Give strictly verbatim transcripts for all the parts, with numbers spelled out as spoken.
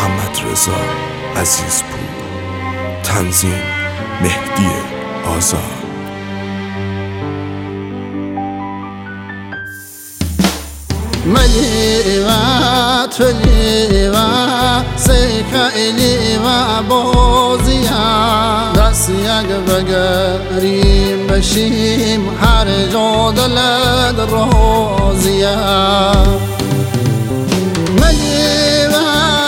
محمد رضا عزیزپور. تنظیم مهدی آزاد. ملیوه تلیوه سیکا ایلیوه بازیه دست یک بگریم بشیم هر جا دلت رازیه ملیوه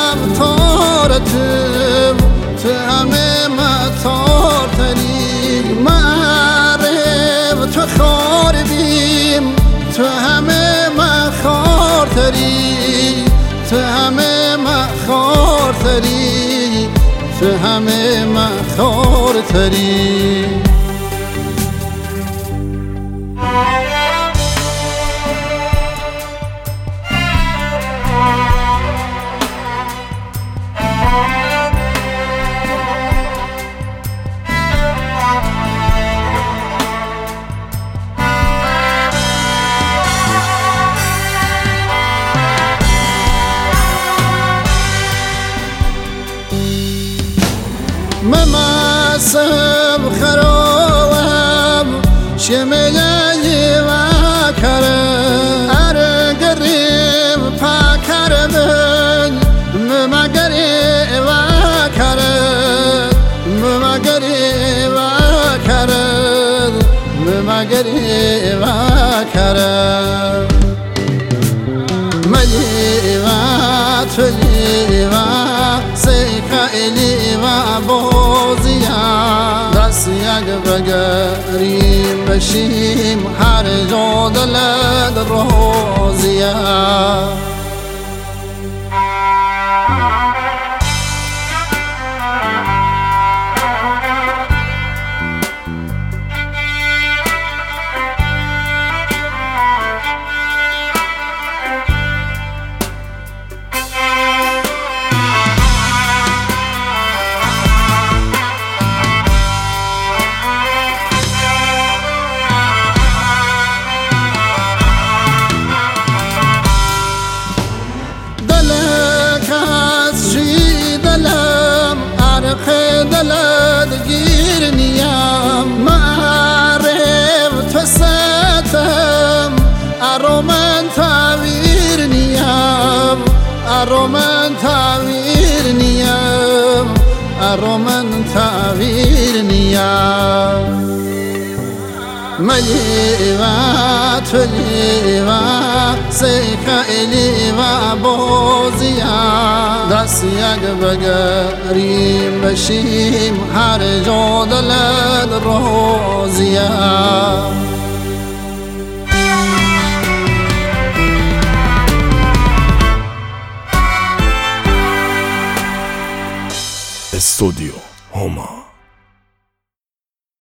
تارتم تو همه مطار تری معرف تو خار بیم تو همه مخار تری تو همه مخار تری تو همه مخار تری ممسم خراب شملی و کرم ار گریم پا کرم ممگری و کرم ممگری و کرم ممگری و کرم ملی و تلی و سیکا ایلی و بازیه دست یک بگریم بشیم هر جا دلت رازیه دلت گیر نیم معرف تو ستم ارو من تعویر نیم ارو من تعویر نیم ارو من تعویر نیم ملی و تلی و سیکا ایلی و بازیه دست یک بگریم بشیم هر جا دلت رازیه استودیو هما.